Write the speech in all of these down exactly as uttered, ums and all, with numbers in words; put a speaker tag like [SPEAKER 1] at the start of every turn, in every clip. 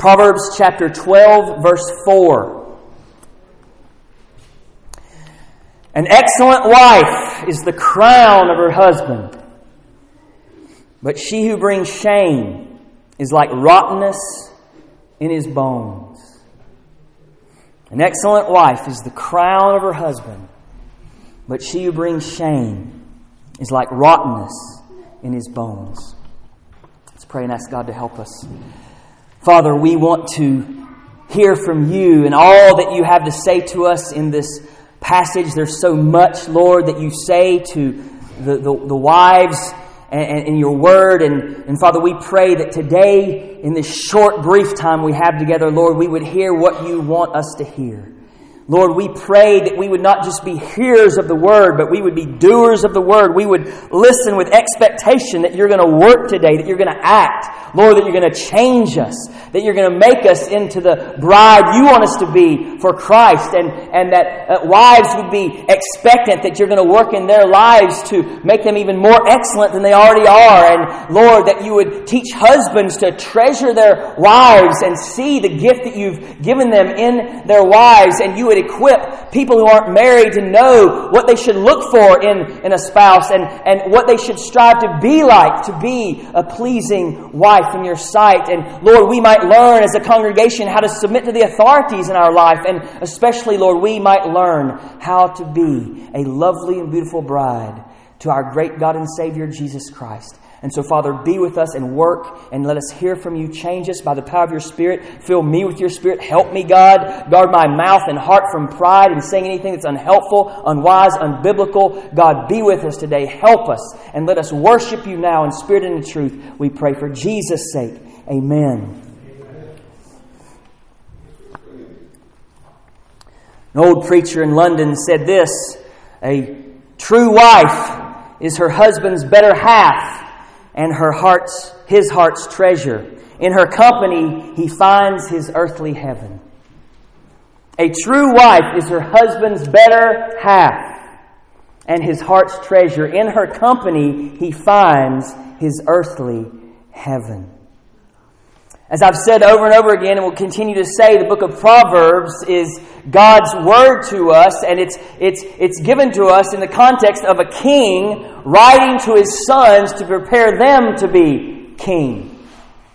[SPEAKER 1] Proverbs chapter twelve, verse four. An excellent wife is the crown of her husband, but she who brings shame is like rottenness in his bones. An excellent wife is the crown of her husband, but she who brings shame is like rottenness in his bones. Let's pray and ask God to help us. Father, we want to hear from you and all that you have to say to us in this passage. There's so much, Lord, that you say to the, the, the wives and in your word. And, and Father, we pray that today, in this short, brief time we have together, Lord, we would hear what you want us to hear. Lord, we pray that we would not just be hearers of the word, but we would be doers of the word. We would listen with expectation that you're going to work today, that you're going to act. Lord, that you're going to change us, that you're going to make us into the bride you want us to be for Christ, and, and that uh, wives would be expectant that you're going to work in their lives to make them even more excellent than they already are. And Lord, that you would teach husbands to treasure their wives and see the gift that you've given them in their wives, and you would equip people who aren't married to know what they should look for in, in a spouse, and, and what they should strive to be like, to be a pleasing wife in your sight. And Lord, we might learn as a congregation how to submit to the authorities in our life, and especially, Lord, we might learn how to be a lovely and beautiful bride to our great God and Savior, Jesus Christ. And so, Father, be with us and work, and let us hear from you. Change us by the power of your Spirit. Fill me with your Spirit. Help me, God. Guard my mouth and heart from pride and saying anything that's unhelpful, unwise, unbiblical. God, be with us today. Help us, and let us worship you now in spirit and in truth. We pray for Jesus' sake. Amen. An old preacher in London said this: a true wife is her husband's better half, and her heart's, his heart's treasure. In her company, he finds his earthly heaven. A true wife is her husband's better half and his heart's treasure. In her company, he finds his earthly heaven. As I've said over and over again, and will continue to say, the book of Proverbs is God's word to us, and it's it's it's given to us in the context of a king writing to his sons to prepare them to be king.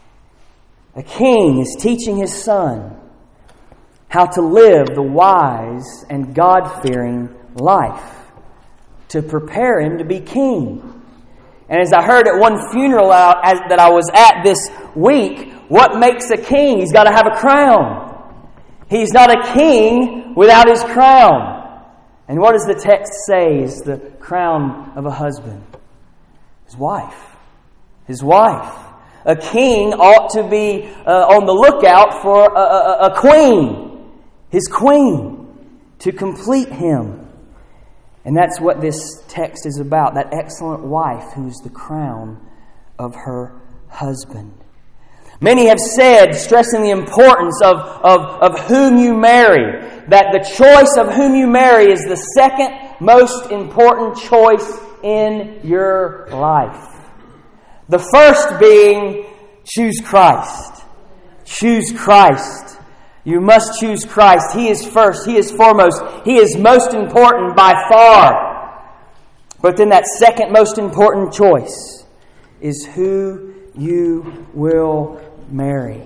[SPEAKER 1] A king is teaching his son how to live the wise and God-fearing life, to prepare him to be king. And as I heard at one funeral out as, that I was at this week, what makes a king? He's got to have a crown. He's not a king without his crown. And what does the text say is the crown of a husband? His wife. His wife. A king ought to be uh, on the lookout for a, a, a queen. His queen. To complete him. And that's what this text is about. That excellent wife who's the crown of her husband. Many have said, stressing the importance of, of, of whom you marry, that the choice of whom you marry is the second most important choice in your life. The first being, choose Christ. Choose Christ. You must choose Christ. He is first. He is foremost. He is most important by far. But then that second most important choice is who you will marry.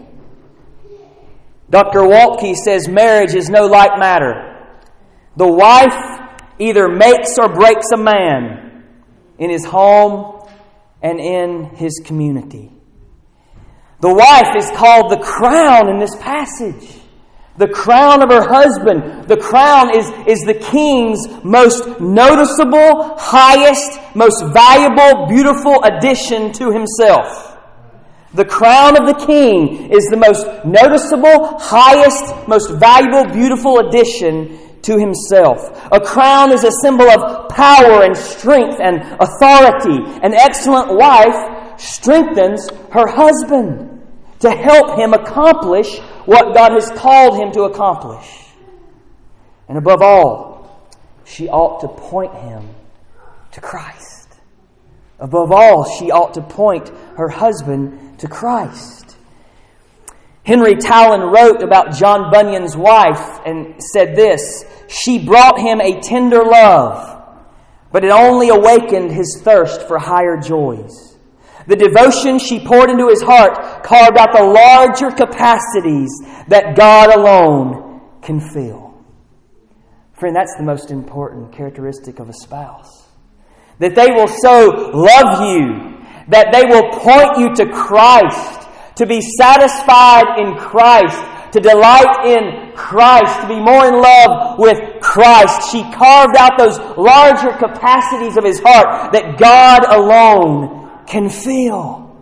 [SPEAKER 1] Doctor Waltke says marriage is no light matter. The wife either makes or breaks a man in his home and in his community. The wife is called the crown in this passage. The crown of her husband. The crown is, is the king's most noticeable, highest, most valuable, beautiful addition to himself. The crown of the king is the most noticeable, highest, most valuable, beautiful addition to himself. A crown is a symbol of power and strength and authority. An excellent wife strengthens her husband to help him accomplish what God has called him to accomplish. And above all, she ought to point him to Christ. Above all, she ought to point her husband to Christ. Henry Towland wrote about John Bunyan's wife and said this: "She brought him a tender love, but it only awakened his thirst for higher joys. The devotion she poured into his heart carved out the larger capacities that God alone can fill." Friend, that's the most important characteristic of a spouse. That they will so love you, that they will point you to Christ, to be satisfied in Christ, to delight in Christ, to be more in love with Christ. She carved out those larger capacities of his heart that God alone can fill.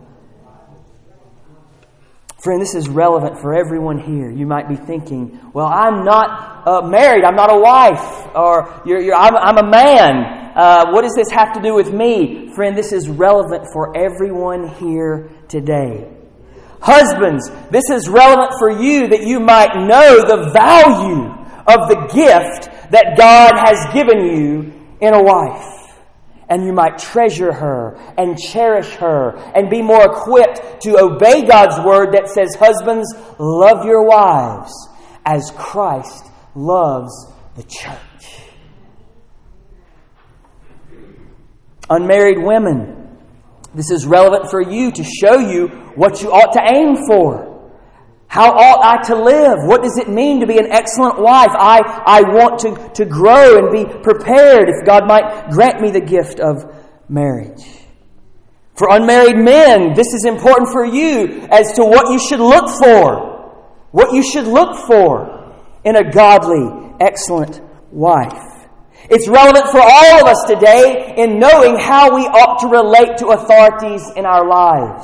[SPEAKER 1] Friend, this is relevant for everyone here. You might be thinking, well, I'm not uh, married, I'm not a wife, or you're, you're, I'm, I'm a man. Uh, what does this have to do with me? Friend, this is relevant for everyone here today. Husbands, this is relevant for you that you might know the value of the gift that God has given you in a wife. And you might treasure her and cherish her and be more equipped to obey God's word that says, "Husbands, love your wives as Christ loves the church." Unmarried women, this is relevant for you to show you what you ought to aim for. How ought I to live? What does it mean to be an excellent wife? I, I want to, to grow and be prepared if God might grant me the gift of marriage. For unmarried men, this is important for you as to what you should look for. What you should look for in a godly, excellent wife. It's relevant for all of us today in knowing how we ought to relate to authorities in our lives.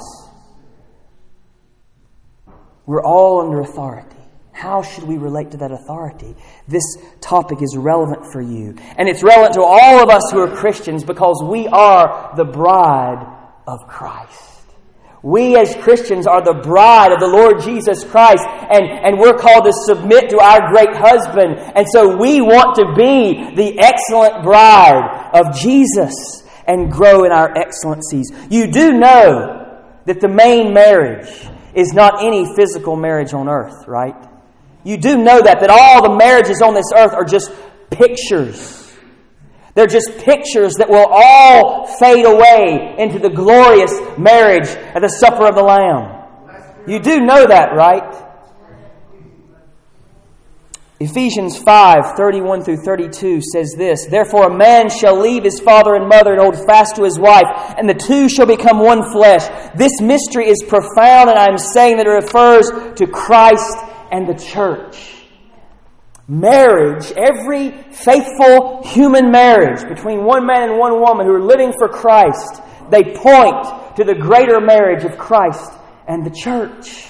[SPEAKER 1] We're all under authority. How should we relate to that authority? This topic is relevant for you. And it's relevant to all of us who are Christians because we are the bride of Christ. We as Christians are the bride of the Lord Jesus Christ, and, and we're called to submit to our great husband. And so we want to be the excellent bride of Jesus and grow in our excellencies. You do know that the main marriage is not any physical marriage on earth, right? You do know that, that all the marriages on this earth are just pictures. They're just pictures that will all fade away into the glorious marriage at the supper of the Lamb. You do know that, right? Ephesians five, thirty-one through thirty-two says this: "Therefore a man shall leave his father and mother and hold fast to his wife, and the two shall become one flesh. This mystery is profound, and I am saying that it refers to Christ and the church." Marriage, every faithful human marriage between one man and one woman who are living for Christ, they point to the greater marriage of Christ and the church.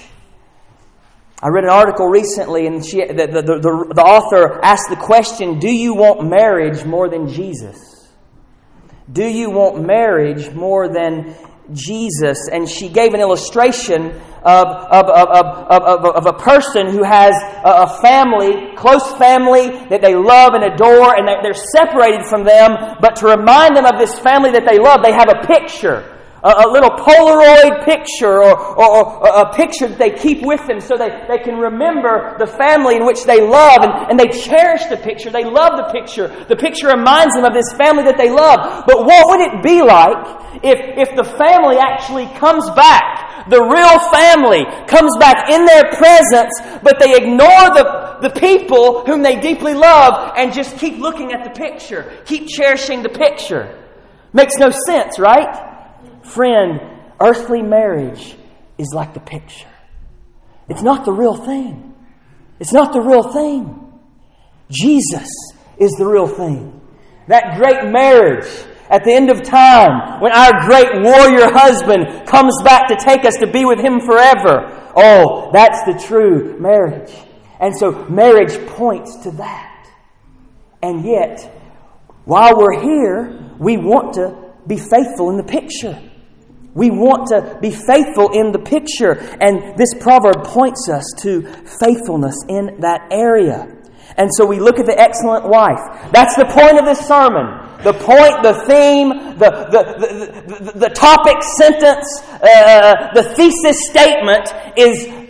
[SPEAKER 1] I read an article recently, and she, the, the, the, the author asked the question, do you want marriage more than Jesus? Do you want marriage more than Jesus? And she gave an illustration of, of, of, of, of, of a person who has a family, close family that they love and adore, and they're separated from them. But to remind them of this family that they love, they have a picture. A little Polaroid picture or, or, or a picture that they keep with them so they, they can remember the family in which they love, and, and they cherish the picture. They love the picture. The picture reminds them of this family that they love. But what would it be like if, if the family actually comes back, the real family comes back in their presence, but they ignore the, the people whom they deeply love and just keep looking at the picture, keep cherishing the picture? Makes no sense, right? Friend, earthly marriage is like the picture. It's not the real thing. It's not the real thing. Jesus is the real thing. That great marriage at the end of time, when our great warrior husband comes back to take us to be with Him forever. Oh, that's the true marriage. And so marriage points to that. And yet, while we're here, we want to be faithful in the picture. We want to be faithful in the picture. And this proverb points us to faithfulness in that area. And so we look at the excellent wife. That's the point of this sermon. The point, the theme, the, the, the, the, the topic, sentence, uh, the thesis statement is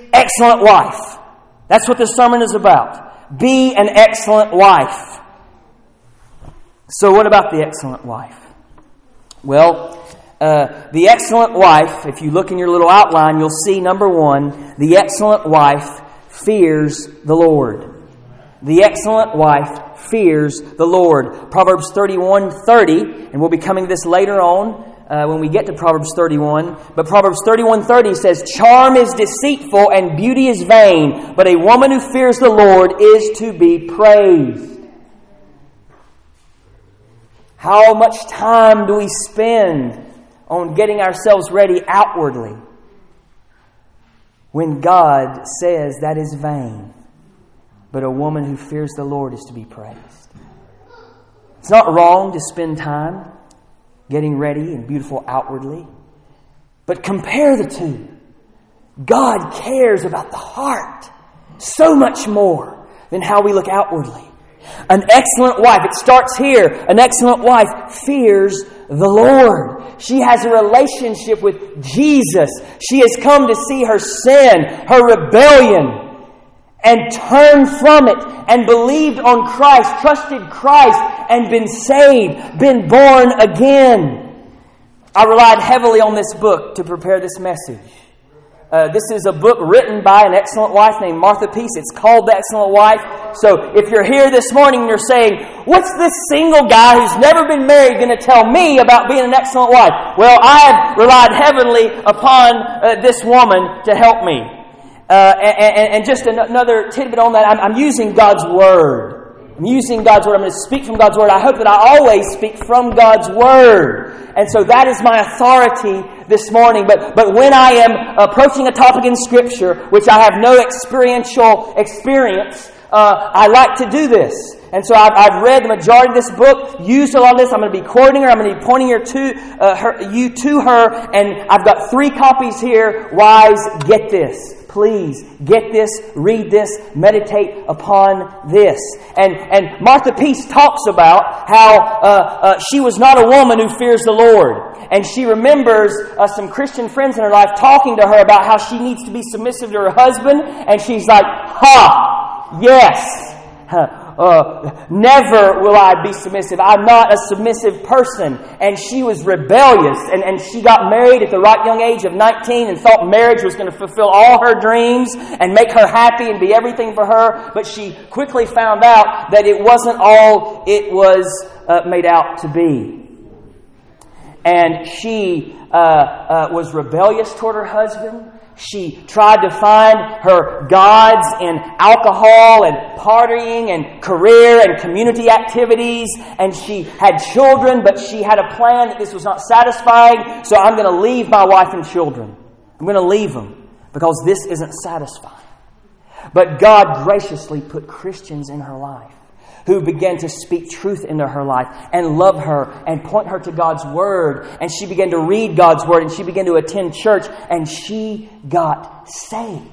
[SPEAKER 1] excellent wife. That's what this sermon is about. Be an excellent wife. So what about the excellent wife? Well, uh, the excellent wife, if you look in your little outline, you'll see, number one, the excellent wife fears the Lord. The excellent wife fears the Lord. Proverbs thirty-one thirty, and we'll be coming to this later on uh, when we get to Proverbs thirty-one. But Proverbs thirty-one thirty says, "Charm is deceitful and beauty is vain, but a woman who fears the Lord is to be praised." How much time do we spend on getting ourselves ready outwardly when God says that is vain? But a woman who fears the Lord is to be praised. It's not wrong to spend time getting ready and beautiful outwardly. But compare the two. God cares about the heart so much more than how we look outwardly. An excellent wife, it starts here. An excellent wife fears the Lord. She has a relationship with Jesus. She has come to see her sin, her rebellion, and turned from it and believed on Christ, trusted Christ, and been saved, been born again. I relied heavily on this book to prepare this message. Uh, this is a book written by an excellent wife named Martha Peace. It's called The Excellent Wife. So if you're here this morning and you're saying, what's this single guy who's never been married going to tell me about being an excellent wife? Well, I have relied heavily upon uh, this woman to help me. Uh, and, and just another tidbit on that, I'm, I'm using God's Word. I'm using God's Word. I'm going to speak from God's Word. I hope that I always speak from God's Word. And so that is my authority this morning. But but when I am approaching a topic in Scripture, which I have no experiential experience, uh, I like to do this. And so I've, I've read the majority of this book, used a lot of this. I'm going to be quoting her. I'm going to be pointing her to, uh, her, you to her. And I've got three copies here. Wives, get this. Please get this, read this, meditate upon this. And and Martha Peace talks about how uh, uh, she was not a woman who fears the Lord. And she remembers uh, some Christian friends in her life talking to her about how she needs to be submissive to her husband. And she's like, ha, yes. Uh, never will I be submissive. I'm not a submissive person. And she was rebellious. And, and she got married at the right young age of nineteen and thought marriage was going to fulfill all her dreams and make her happy and be everything for her. But she quickly found out that it wasn't all it was uh, made out to be. And she uh, uh, was rebellious toward her husband. She tried to find her gods in alcohol and partying and career and community activities. And she had children, but she had a plan that this was not satisfying. So I'm going to leave my wife and children. I'm going to leave them because this isn't satisfying. But God graciously put Christians in her life who began to speak truth into her life and love her and point her to God's Word. And she began to read God's Word and she began to attend church and she got saved.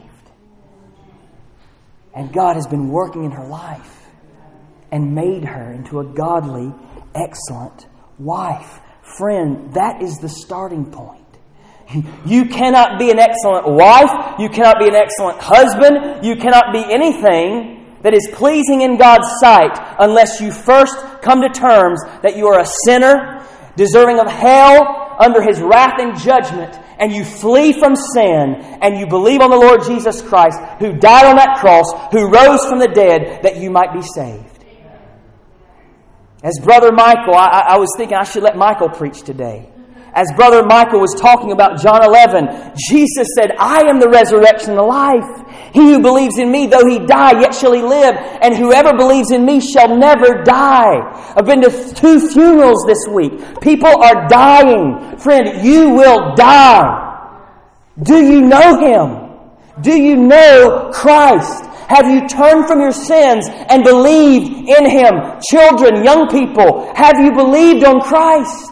[SPEAKER 1] And God has been working in her life and made her into a godly, excellent wife. Friend, that is the starting point. You cannot be an excellent wife. You cannot be an excellent husband. You cannot be anything that is pleasing in God's sight unless you first come to terms that you are a sinner, deserving of hell under His wrath and judgment, and you flee from sin, and you believe on the Lord Jesus Christ, who died on that cross, who rose from the dead, that you might be saved. As Brother Michael, I, I was thinking I should let Michael preach today. As Brother Michael was talking about John eleven, Jesus said, I am the resurrection and the life. He who believes in me, though he die, yet shall he live. And whoever believes in me shall never die. I've been to two funerals this week. People are dying. Friend, you will die. Do you know Him? Do you know Christ? Have you turned from your sins and believed in Him? Children, young people, have you believed on Christ?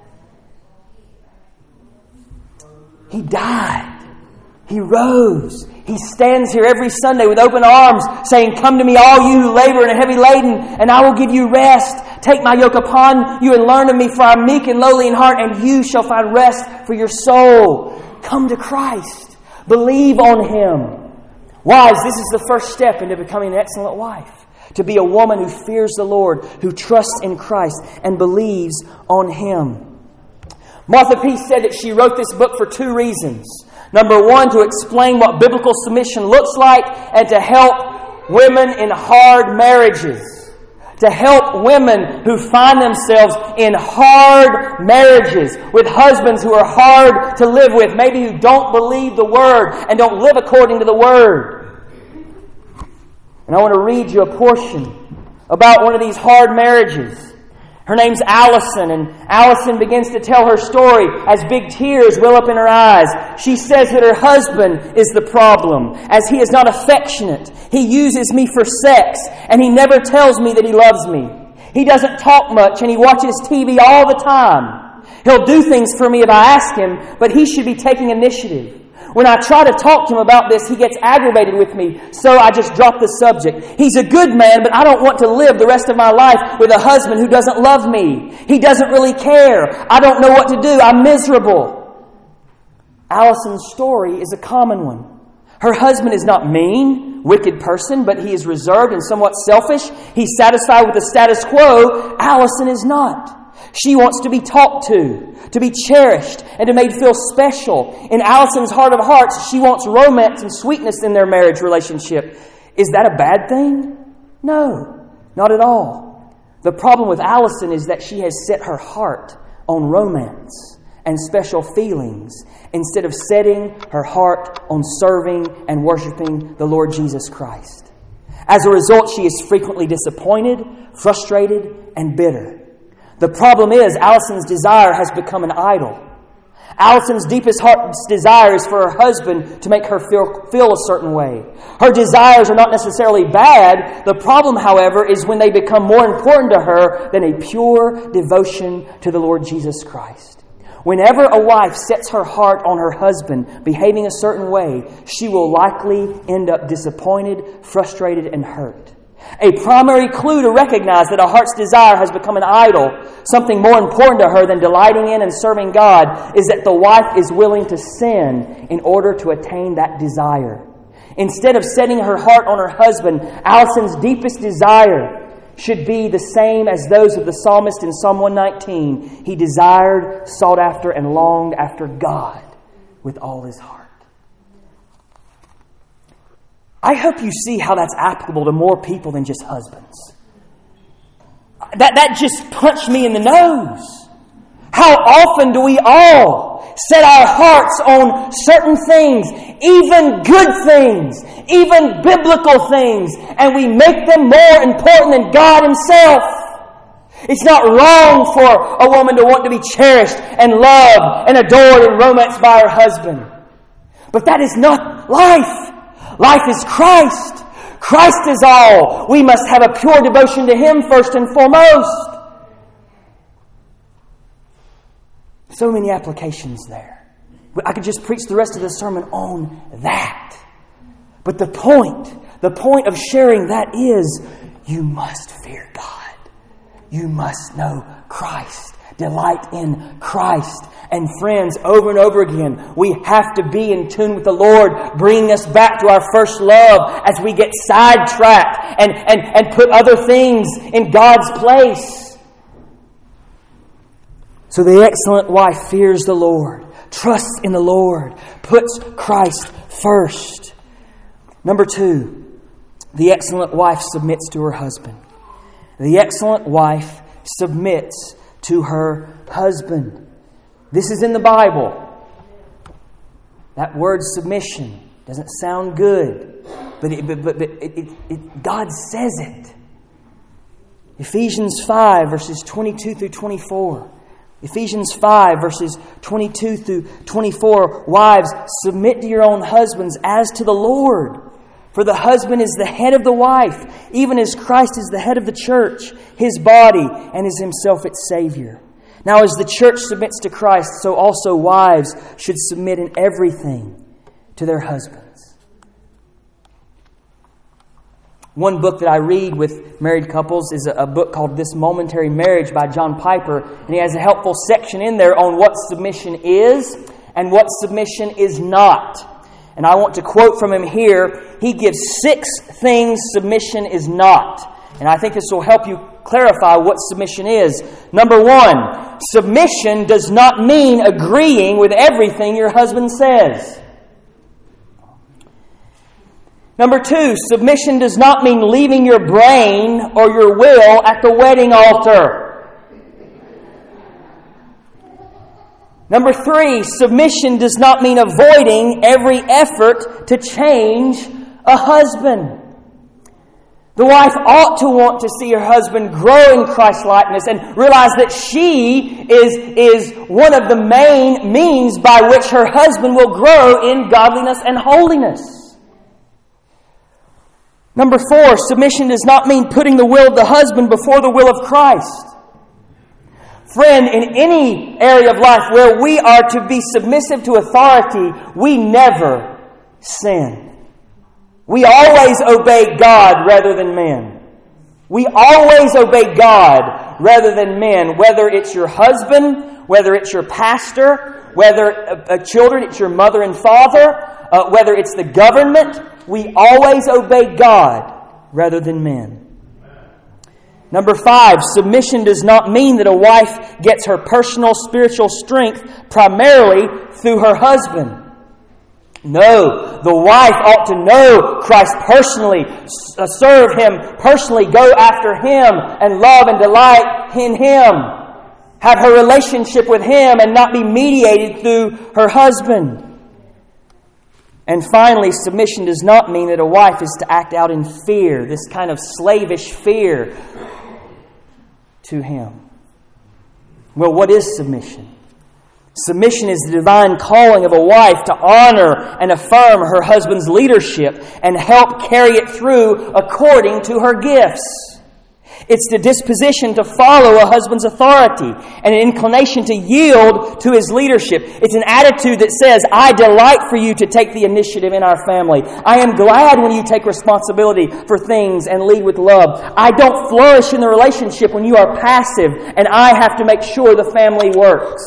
[SPEAKER 1] He died. He rose. He stands here every Sunday with open arms saying, come to me all you who labor and are heavy laden, and I will give you rest. Take my yoke upon you and learn of me, for I am meek and lowly in heart, and you shall find rest for your soul. Come to Christ. Believe on Him. Wives, this is the first step into becoming an excellent wife. To be a woman who fears the Lord, who trusts in Christ, and believes on Him. Martha Peace said that she wrote this book for two reasons. Number one, to explain what biblical submission looks like, and to help women in hard marriages. To help women who find themselves in hard marriages with husbands who are hard to live with, maybe who don't believe the Word and don't live according to the Word. And I want to read you a portion about one of these hard marriages. Her name's Allison, and Allison begins to tell her story as big tears well up in her eyes. She says that her husband is the problem, as he is not affectionate. He uses me for sex, and he never tells me that he loves me. He doesn't talk much, and he watches T V all the time. He'll do things for me if I ask him, but he should be taking initiative. When I try to talk to him about this, he gets aggravated with me, so I just drop the subject. He's a good man, but I don't want to live the rest of my life with a husband who doesn't love me. He doesn't really care. I don't know what to do. I'm miserable. Allison's story is a common one. Her husband is not mean, wicked person, but he is reserved and somewhat selfish. He's satisfied with the status quo. Allison is not. She wants to be talked to, to be cherished, and to be made feel special. In Allison's heart of hearts, she wants romance and sweetness in their marriage relationship. Is that a bad thing? No, not at all. The problem with Allison is that she has set her heart on romance and special feelings instead of setting her heart on serving and worshiping the Lord Jesus Christ. As a result, she is frequently disappointed, frustrated, and bitter. The problem is, Allison's desire has become an idol. Allison's deepest heart's desire is for her husband to make her feel, feel a certain way. Her desires are not necessarily bad. The problem, however, is when they become more important to her than a pure devotion to the Lord Jesus Christ. Whenever a wife sets her heart on her husband behaving a certain way, she will likely end up disappointed, frustrated, and hurt. A primary clue to recognize that a heart's desire has become an idol, something more important to her than delighting in and serving God, is that the wife is willing to sin in order to attain that desire. Instead of setting her heart on her husband, Allison's deepest desire should be the same as those of the psalmist in Psalm one nineteen. He desired, sought after, and longed after God with all his heart. I hope you see how that's applicable to more people than just husbands. That, that just punched me in the nose. How often do we all set our hearts on certain things, even good things, even biblical things, and we make them more important than God Himself? It's not wrong for a woman to want to be cherished and loved and adored and romanced by her husband. But that is not life. Life is Christ. Christ is all. We must have a pure devotion to Him first and foremost. So many applications there. I could just preach the rest of the sermon on that. But the point, the point of sharing that is, you must fear God. You must know Christ. Delight in Christ. And friends, over and over again, we have to be in tune with the Lord, bringing us back to our first love as we get sidetracked and, and, and put other things in God's place. So the excellent wife fears the Lord, trusts in the Lord, puts Christ first. Number two, the excellent wife submits to her husband. The excellent wife submits to her husband. This is in the Bible. That word submission doesn't sound good, but, it, but, but, but it, it, it, God says it. Ephesians five, verses twenty-two through twenty-four. Ephesians five, verses twenty-two through twenty-four. Wives, submit to your own husbands as to the Lord. For the husband is the head of the wife, even as Christ is the head of the church, His body, and is Himself its Savior. Now, as the church submits to Christ, so also wives should submit in everything to their husbands. One book that I read with married couples is a book called This Momentary Marriage by John Piper. And he has a helpful section in there on what submission is and what submission is not. and I want to quote from him here. He gives six things submission is not. And I think this will help you clarify what submission is. Number one, submission does not mean agreeing with everything your husband says. Number two, submission does not mean leaving your brain or your will at the wedding altar. Number three, submission does not mean avoiding every effort to change a husband. The wife ought to want to see her husband grow in Christ-likeness and realize that she is, is one of the main means by which her husband will grow in godliness and holiness. Number four, submission does not mean putting the will of the husband before the will of Christ. Friend, in any area of life where we are to be submissive to authority, we never sin. We always obey God rather than men. We always obey God rather than men, whether it's your husband, whether it's your pastor, whether uh, children, it's your mother and father, uh, whether it's the government. We always obey God rather than men. Number five, submission does not mean that a wife gets her personal spiritual strength primarily through her husband. No, the wife ought to know Christ personally, serve Him personally, go after Him, and love and delight in Him. Have her relationship with Him and not be mediated through her husband. And finally, submission does not mean that a wife is to act out in fear, this kind of slavish fear to him. Well, what is submission? Submission is the divine calling of a wife to honor and affirm her husband's leadership and help carry it through according to her gifts. It's the disposition to follow a husband's authority and an inclination to yield to his leadership. It's an attitude that says, I delight for you to take the initiative in our family. I am glad when you take responsibility for things and lead with love. I don't flourish in the relationship when you are passive and I have to make sure the family works.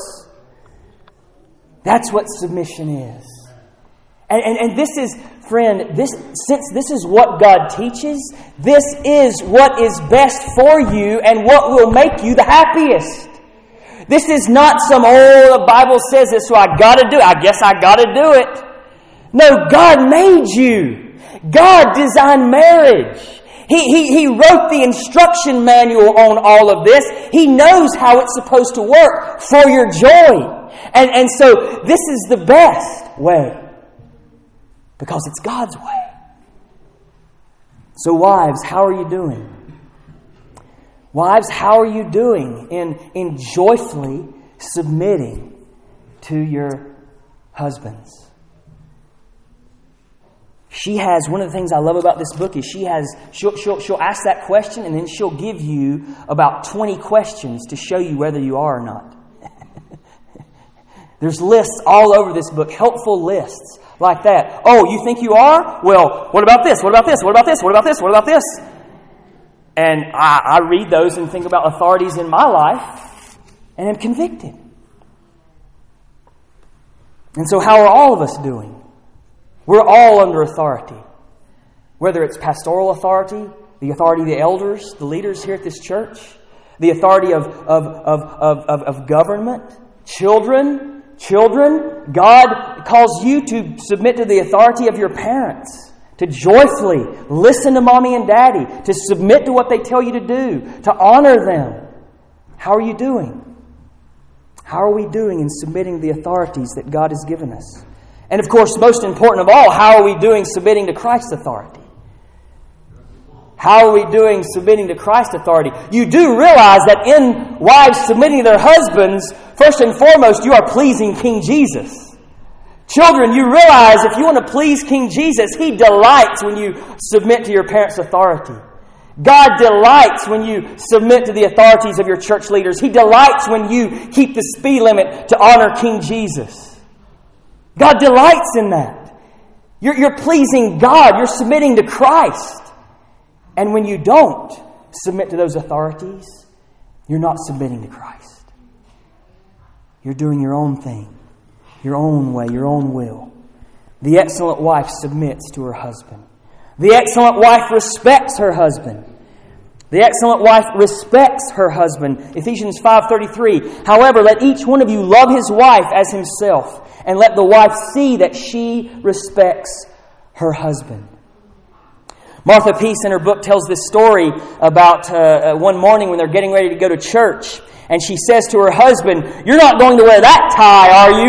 [SPEAKER 1] That's what submission is. And, and, and this is, friend, this since this is what God teaches, this is what is best for you and what will make you the happiest. This is not some, oh, the Bible says this, so I got to do it. I guess I got to do it. No, God made you. God designed marriage. He, he, he wrote the instruction manual on all of this. He knows how it's supposed to work for your joy. And, and so this is the best way. Because it's God's way. So wives, how are you doing? Wives, how are you doing in, in joyfully submitting to your husbands? She has, one of the things I love about this book is she has, she'll, she'll, she'll ask that question and then she'll give you about twenty questions to show you whether you are or not. There's lists all over this book, helpful lists like that. Oh, you think you are? Well, what about this? What about this? What about this? What about this? What about this? And I, I read those and think about authorities in my life and am convicted. And so how are all of us doing? We're all under authority. Whether it's pastoral authority, the authority of the elders, the leaders here at this church, the authority of, of, of, of, of, of government, children, Children, God calls you to submit to the authority of your parents, to joyfully listen to mommy and daddy, to submit to what they tell you to do, to honor them. How are you doing? How are we doing in submitting to the authorities that God has given us? And of course, most important of all, how are we doing submitting to Christ's authority? How are we doing submitting to Christ's authority? You do realize that in wives submitting to their husbands, first and foremost, you are pleasing King Jesus. Children, you realize if you want to please King Jesus, He delights when you submit to your parents' authority. God delights when you submit to the authorities of your church leaders. He delights when you keep the speed limit to honor King Jesus. God delights in that. You're, you're pleasing God. You're submitting to Christ. And when you don't submit to those authorities, you're not submitting to Christ. You're doing your own thing, your own way, your own will. The excellent wife submits to her husband. The excellent wife respects her husband. The excellent wife respects her husband. Ephesians five thirty-three. However, let each one of you love his wife as himself, and let the wife see that she respects her husband. Martha Peace in her book tells this story about uh, one morning when they're getting ready to go to church. And she says to her husband, "You're not going to wear that tie, are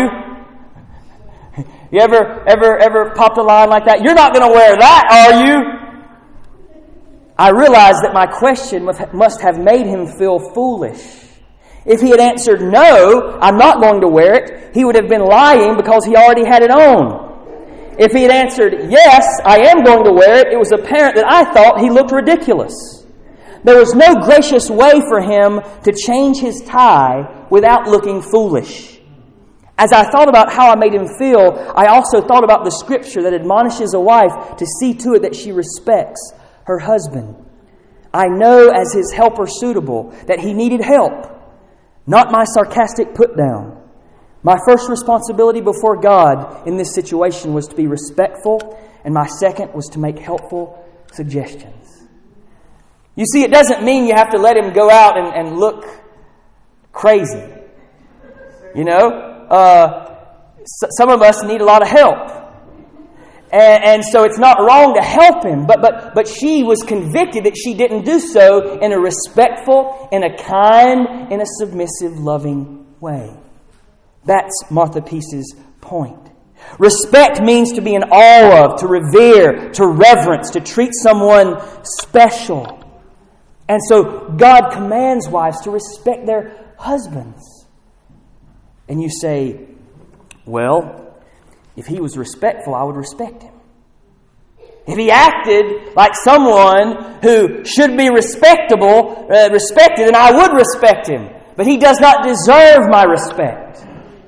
[SPEAKER 1] you?" You ever, ever, ever popped a line like that? "You're not going to wear that, are you?" I realized that my question must have made him feel foolish. If he had answered, "No, I'm not going to wear it," he would have been lying because he already had it on. If he had answered, "Yes, I am going to wear it," it was apparent that I thought he looked ridiculous. There was no gracious way for him to change his tie without looking foolish. As I thought about how I made him feel, I also thought about the scripture that admonishes a wife to see to it that she respects her husband. I know as his helper suitable that he needed help, not my sarcastic put down. My first responsibility before God in this situation was to be respectful, and my second was to make helpful suggestions. You see, it doesn't mean you have to let him go out and, and look crazy. You know, uh, s- some of us need a lot of help. And, and so it's not wrong to help him, but, but, but she was convicted that she didn't do so in a respectful, in a kind, in a submissive, loving way. That's Martha Peace's point. Respect means to be in awe of, to revere, to reverence, to treat someone special. And so God commands wives to respect their husbands. And you say, "Well, if he was respectful, I would respect him. If he acted like someone who should be respectable, uh, respected, then I would respect him. But he does not deserve my respect."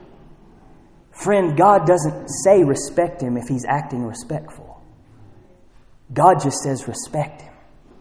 [SPEAKER 1] Friend, God doesn't say respect him if he's acting respectful. God just says respect him.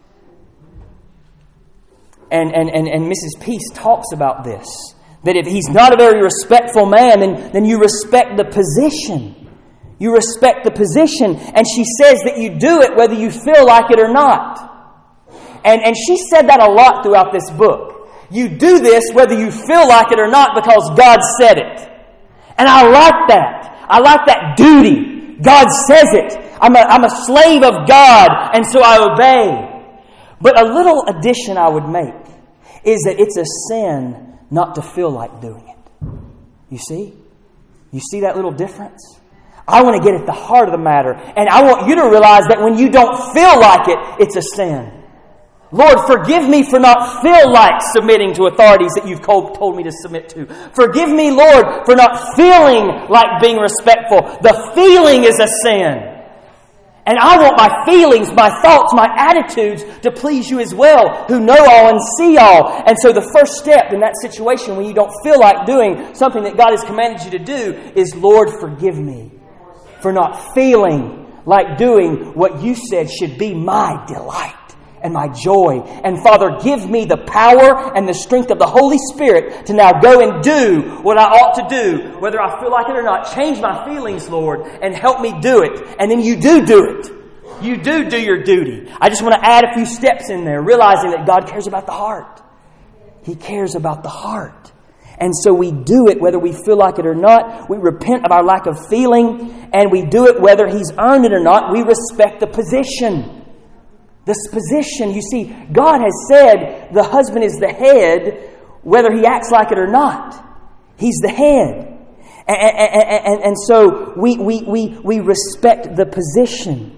[SPEAKER 1] And, and, and, and Missus Peace talks about this. That if he's not a very respectful man, then, then you respect the position. You respect the position. And she says that you do it whether you feel like it or not. And, and she said that a lot throughout this book. You do this whether you feel like it or not because God said it. And I like that. I like that duty. God says it. I'm a, I'm a slave of God, and so I obey. But a little addition I would make is that it's a sin not to feel like doing it. You see? You see that little difference? I want to get at the heart of the matter. And I want you to realize that when you don't feel like it, it's a sin. Lord, forgive me for not feel like submitting to authorities that you've told me to submit to. Forgive me, Lord, for not feeling like being respectful. The feeling is a sin. And I want my feelings, my thoughts, my attitudes to please you as well, who know all and see all. And so the first step in that situation when you don't feel like doing something that God has commanded you to do is, Lord, forgive me for not feeling like doing what you said should be my delight and my joy. And Father, give me the power and the strength of the Holy Spirit to now go and do what I ought to do, whether I feel like it or not. Change my feelings, Lord, and help me do it. And then you do do it. You do do your duty. I just want to add a few steps in there, realizing that God cares about the heart. He cares about the heart. And so we do it whether we feel like it or not. We repent of our lack of feeling, and we do it whether He's earned it or not. We respect the position. This position, you see, God has said the husband is the head, whether he acts like it or not. He's the head. And, and, and, and so we, we, we, we respect the position.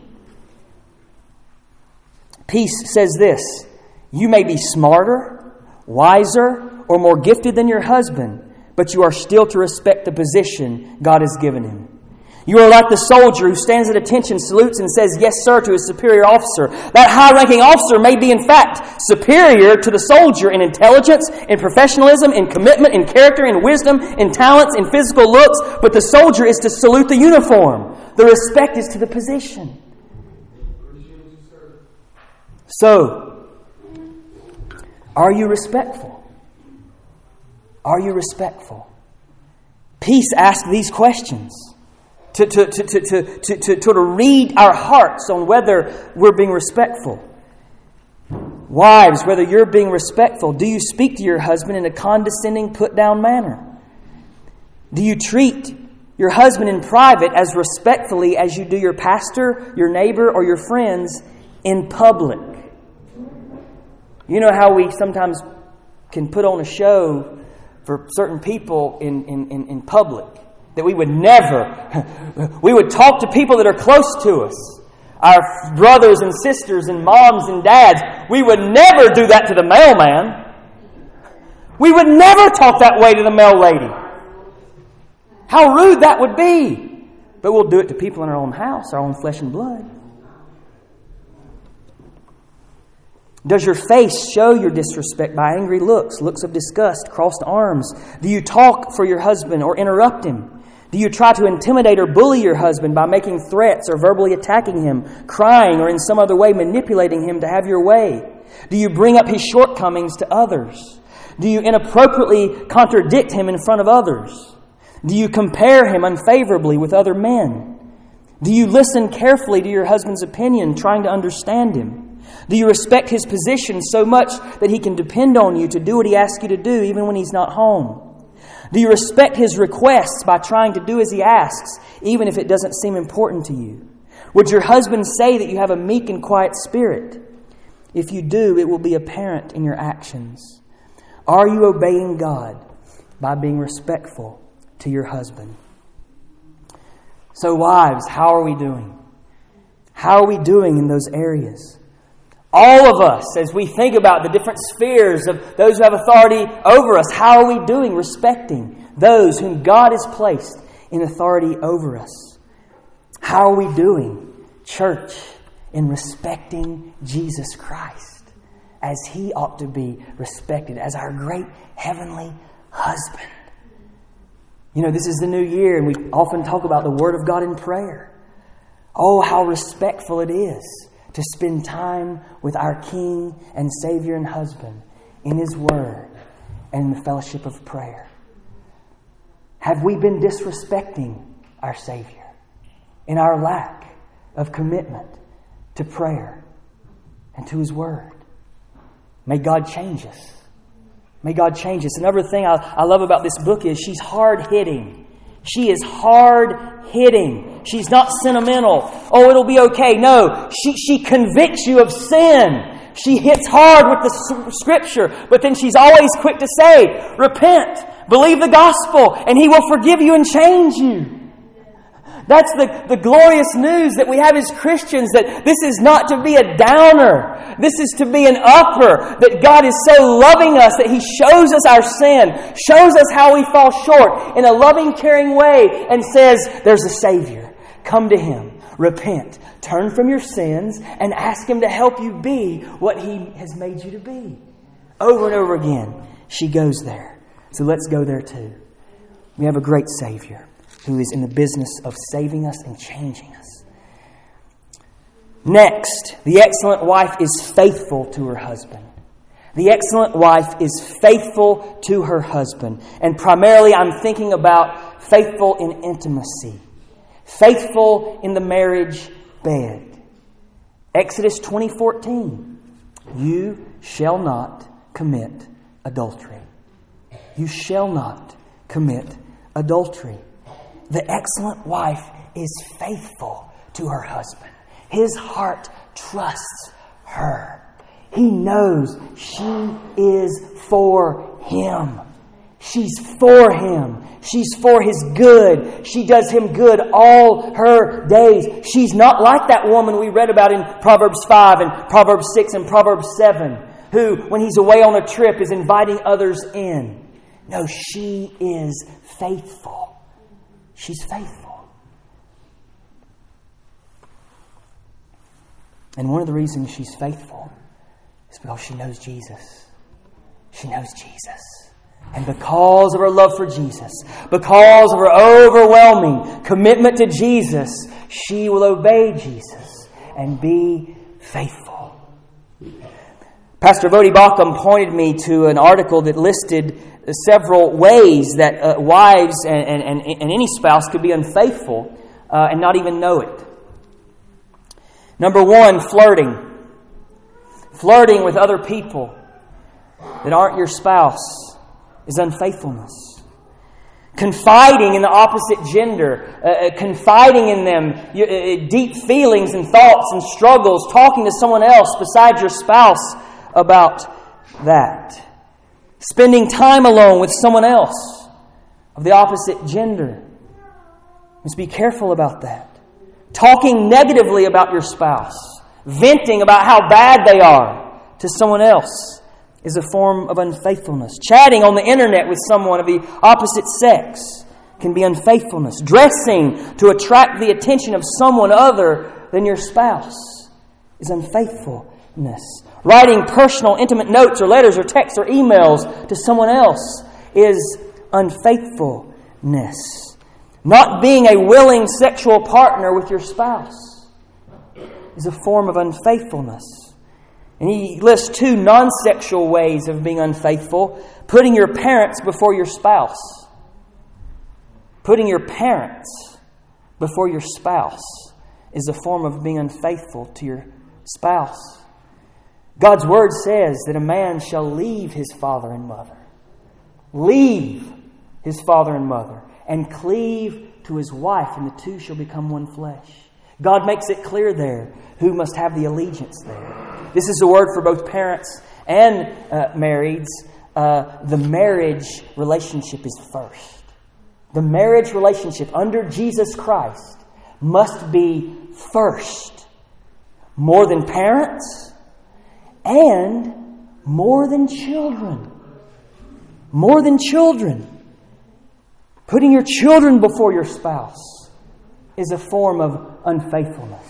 [SPEAKER 1] Peace says this: you may be smarter, wiser, or more gifted than your husband, but you are still to respect the position God has given him. You are like the soldier who stands at attention, salutes, and says, "Yes, sir," to his superior officer. That high-ranking officer may be, in fact, superior to the soldier in intelligence, in professionalism, in commitment, in character, in wisdom, in talents, in physical looks, but the soldier is to salute the uniform. The respect is to the position. So, are you respectful? Are you respectful? Peace asks these questions. to, to, to, to, to, to, to, to read our hearts on whether we're being respectful. Wives, whether you're being respectful, do you speak to your husband in a condescending, put-down manner? Do you treat your husband in private as respectfully as you do your pastor, your neighbor, or your friends in public? You know how we sometimes can put on a show for certain people in, in, in, in public that we would never, we would talk to people that are close to us. Our brothers and sisters and moms and dads, we would never do that to the mailman. We would never talk that way to the mail lady. How rude that would be. But we'll do it to people in our own house, our own flesh and blood. Does your face show your disrespect by angry looks, looks of disgust, crossed arms? Do you talk for your husband or interrupt him? Do you try to intimidate or bully your husband by making threats or verbally attacking him, crying, or in some other way manipulating him to have your way? Do you bring up his shortcomings to others? Do you inappropriately contradict him in front of others? Do you compare him unfavorably with other men? Do you listen carefully to your husband's opinion, trying to understand him? Do you respect his position so much that he can depend on you to do what he asks you to do even when he's not home? Do you respect his requests by trying to do as he asks, even if it doesn't seem important to you? Would your husband say that you have a meek and quiet spirit? If you do, it will be apparent in your actions. Are you obeying God by being respectful to your husband? So wives, how are we doing? How are we doing in those areas? All of us, as we think about the different spheres of those who have authority over us, how are we doing respecting those whom God has placed in authority over us? How are we doing, church, in respecting Jesus Christ as He ought to be respected, as our great heavenly husband? You know, this is the new year, and we often talk about the Word of God in prayer. Oh, how respectful it is to spend time with our King and Savior and husband in His Word and in the fellowship of prayer. Have we been disrespecting our Savior in our lack of commitment to prayer and to His Word? May God change us. May God change us. Another thing I, I love about this book is she's hard-hitting. She is hard-hitting. She's not sentimental. Oh, it'll be okay. No, she, she convicts you of sin. She hits hard with the Scripture, but then she's always quick to say, repent, believe the gospel, and He will forgive you and change you. That's the, the glorious news that we have as Christians, that this is not to be a downer. This is to be an upper, that God is so loving us that He shows us our sin, shows us how we fall short in a loving, caring way, and says, there's a Savior. Come to Him, repent, turn from your sins, and ask Him to help you be what He has made you to be. Over and over again, she goes there. So let's go there too. We have a great Savior who is in the business of saving us and changing us. Next, the excellent wife is faithful to her husband. The excellent wife is faithful to her husband. And primarily I'm thinking about faithful in intimacy. Faithful in the marriage bed. Exodus twenty fourteen. You shall not commit adultery. You shall not commit adultery. The excellent wife is faithful to her husband. His heart trusts her. He knows she is for him. She's for him. She's for his good. She does him good all her days. She's not like that woman we read about in Proverbs five and Proverbs six and Proverbs seven, who, when he's away on a trip, is inviting others in. No, she is faithful. She's faithful. And one of the reasons she's faithful is because she knows Jesus. She knows Jesus. And because of her love for Jesus, because of her overwhelming commitment to Jesus, she will obey Jesus and be faithful. Pastor Vodi Bakum pointed me to an article that listed several ways that uh, wives and, and, and any spouse could be unfaithful uh, uh, and not even know it. Number one, flirting. Flirting with other people that aren't your spouse is unfaithfulness. Confiding in the opposite gender, uh, confiding in them uh, deep feelings and thoughts and struggles, talking to someone else besides your spouse about that. Spending time alone with someone else of the opposite gender. Must be careful about that. Talking negatively about your spouse, venting about how bad they are to someone else is a form of unfaithfulness. Chatting on the internet with someone of the opposite sex can be unfaithfulness. Dressing to attract the attention of someone other than your spouse is unfaithfulness. Writing personal, intimate notes or letters or texts or emails to someone else is unfaithfulness. Not being a willing sexual partner with your spouse is a form of unfaithfulness. And he lists two non-sexual ways of being unfaithful. Putting your parents before your spouse. Putting your parents before your spouse is a form of being unfaithful to your spouse. God's Word says that a man shall leave his father and mother. Leave his father and mother and cleave to his wife, and the two shall become one flesh. God makes it clear there who must have the allegiance there. This is a word for both parents and uh, marrieds. Uh, the marriage relationship is first. The marriage relationship under Jesus Christ must be first. More than parents and more than children. More than children. Putting your children before your spouse is a form of unfaithfulness.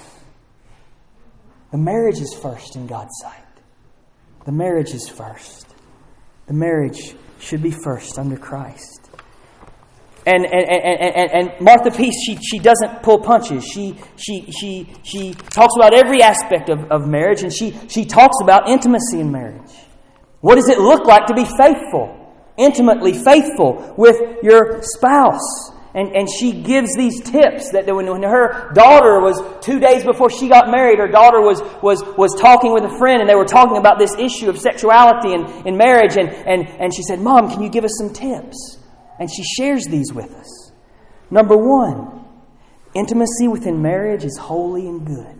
[SPEAKER 1] The marriage is first in God's sight. The marriage is first. The marriage should be first under Christ. And and, and, and, and Martha Peace, she, she doesn't pull punches. She she she she talks about every aspect of, of marriage, and she, she talks about intimacy in marriage. What does it look like to be faithful? Intimately faithful with your spouse. And, and she gives these tips that when, when her daughter was, two days before she got married, her daughter was was was talking with a friend, and they were talking about this issue of sexuality in, in marriage. And, and, and she said, "Mom, can you give us some tips?" And she shares these with us. Number one, intimacy within marriage is holy and good.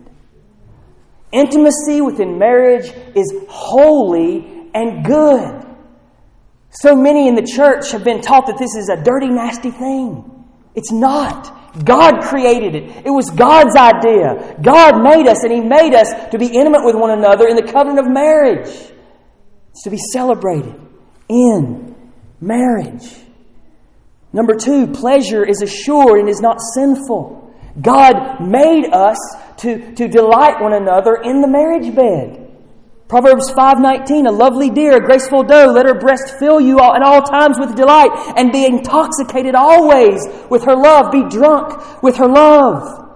[SPEAKER 1] Intimacy within marriage is holy and good. So many in the church have been taught that this is a dirty, nasty thing. It's not. God created it. It was God's idea. God made us, and He made us to be intimate with one another in the covenant of marriage. It's to be celebrated in marriage. Number two, pleasure is assured and is not sinful. God made us to, to delight one another in the marriage bed. Proverbs five nineteen, a lovely deer, a graceful doe, let her breast fill you all, at all times with delight, and be intoxicated always with her love. Be drunk with her love.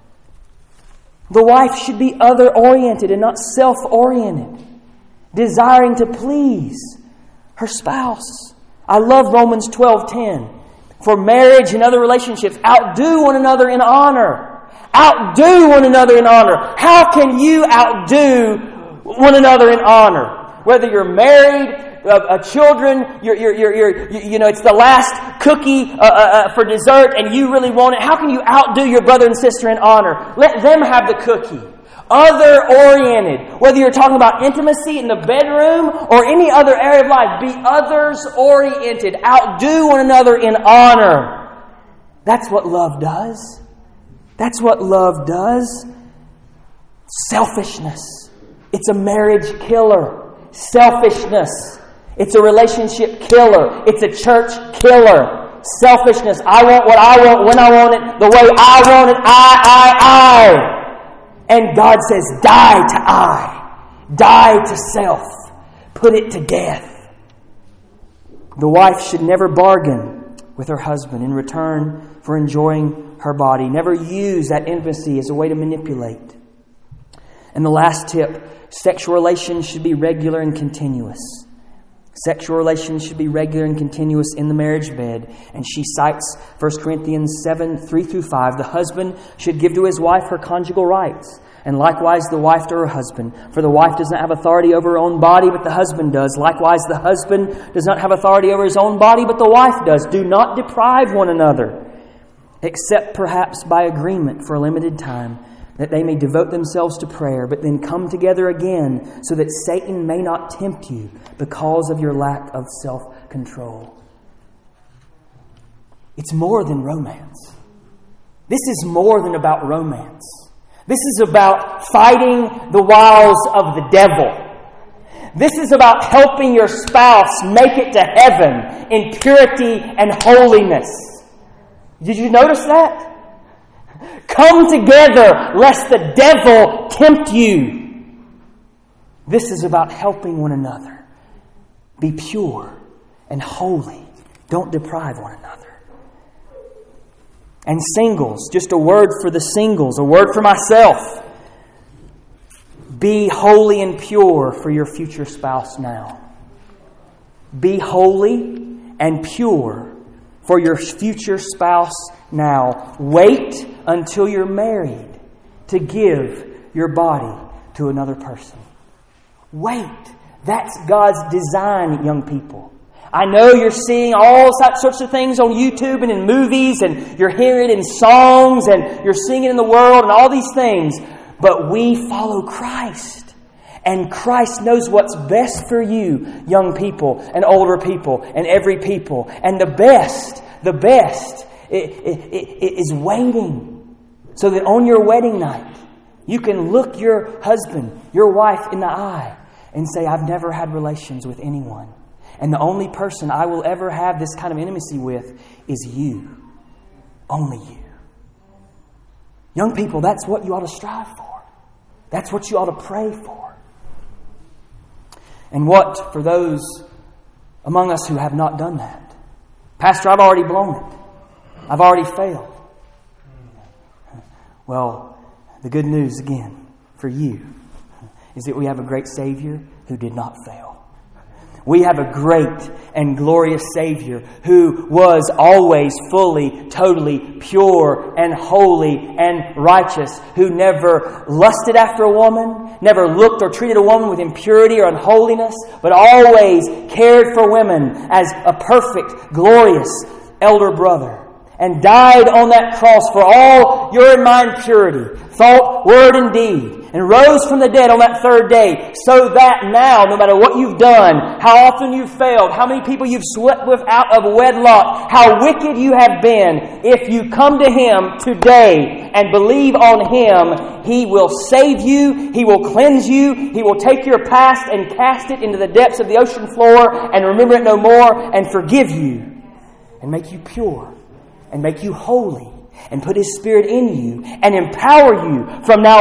[SPEAKER 1] The wife should be other-oriented and not self-oriented, desiring to please her spouse. I love Romans twelve ten. For marriage and other relationships, outdo one another in honor. Outdo one another in honor. How can you outdo one another in honor? Whether you're married, uh, uh, children, you're, you're, you're, you're, you, you know, it's the last cookie uh, uh, for dessert and you really want it. How can you outdo your brother and sister in honor? Let them have the cookie. Other-oriented. Whether you're talking about intimacy in the bedroom or any other area of life, be others-oriented. Outdo one another in honor. That's what love does. That's what love does. Selfishness. It's a marriage killer. Selfishness. It's a relationship killer. It's a church killer. Selfishness. I want what I want, when I want it, the way I want it. I, I, I. And God says, die to I. Die to self. Put it to death. The wife should never bargain with her husband in return for enjoying her body. Never use that intimacy as a way to manipulate. And the last tip, sexual relations should be regular and continuous. Sexual relations should be regular and continuous in the marriage bed. And she cites First Corinthians seven, three through five. The husband should give to his wife her conjugal rights, and likewise the wife to her husband. For the wife does not have authority over her own body, but the husband does. Likewise the husband does not have authority over his own body, but the wife does. Do not deprive one another, except perhaps by agreement for a limited time, that they may devote themselves to prayer, but then come together again, so that Satan may not tempt you because of your lack of self-control. It's more than romance. This is more than about romance. This is about fighting the wiles of the devil. This is about helping your spouse make it to heaven in purity and holiness. Did you notice that? Come together lest the devil tempt you. This is about helping one another. Be pure and holy. Don't deprive one another. And singles, just a word for the singles, a word for myself. Be holy and pure for your future spouse now. Be holy and pure for your future spouse now. Wait until you're married to give your body to another person. Wait. That's God's design, young people. I know you're seeing all sorts of things on YouTube and in movies, and you're hearing it in songs, and you're seeing it in the world and all these things. But we follow Christ. And Christ knows what's best for you, young people and older people and every people. And the best, the best it, it, it is waiting. So that on your wedding night, you can look your husband, your wife in the eye and say, I've never had relations with anyone. And the only person I will ever have this kind of intimacy with is you. Only you. Young people, that's what you ought to strive for. That's what you ought to pray for. And what for those among us who have not done that? Pastor, I've already blown it. I've already failed. Well, the good news again for you is that we have a great Savior who did not fail. We have a great and glorious Savior who was always fully, totally pure and holy and righteous, who never lusted after a woman, never looked or treated a woman with impurity or unholiness, but always cared for women as a perfect, glorious elder brother, and died on that cross for all your and my impurity, thought, word, and deed, and rose from the dead on that third day, so that now, no matter what you've done, how often you've failed, how many people you've slept with out of wedlock, how wicked you have been, if you come to Him today and believe on Him, He will save you, He will cleanse you, He will take your past and cast it into the depths of the ocean floor and remember it no more, and forgive you and make you pure and make you holy and put His Spirit in you and empower you from now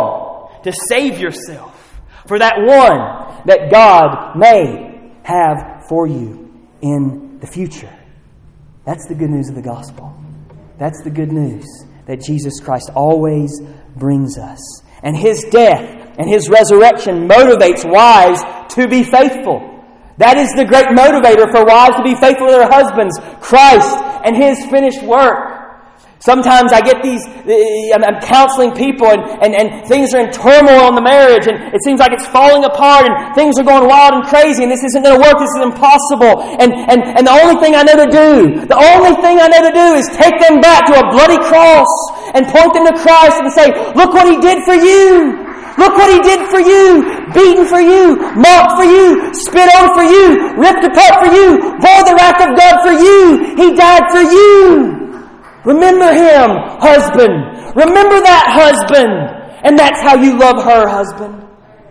[SPEAKER 1] on to save yourself for that one that God may have for you in the future. That's the good news of the gospel. That's the good news that Jesus Christ always brings us. And His death and His resurrection motivates wives to be faithful. That is the great motivator for wives to be faithful to their husbands, Christ and His finished work. Sometimes I get these, I'm counseling people and, and, and things are in turmoil in the marriage and it seems like it's falling apart and things are going wild and crazy and this isn't going to work, this is impossible. And, and, and the only thing I know to do, the only thing I know to do is take them back to a bloody cross and point them to Christ and say, look what He did for you. Look what He did for you. Beaten for you. Mocked for you. Spit on for you. Ripped apart for you. Bore the wrath of God for you. He died for you. Remember Him, husband. Remember that husband. And that's how you love her, husband.